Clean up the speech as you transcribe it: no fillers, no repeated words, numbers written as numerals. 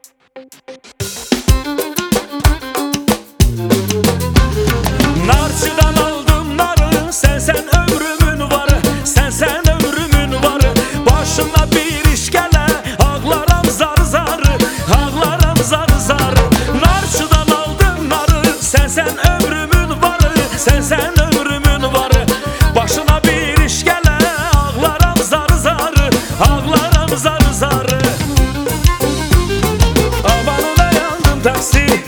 Narçıdan aldım narı, sen ömrümün varı, sen ömrümün varı. Başına bir iş gele, ağlaram zar zar, ağlaram zar zar. Narçıdan aldım narı, sen ömrümün varı, sen ömrümün varı. Başına bir iş gele, ağlaram zar zar, ağlaram zar zar. Amanına yandım taksi,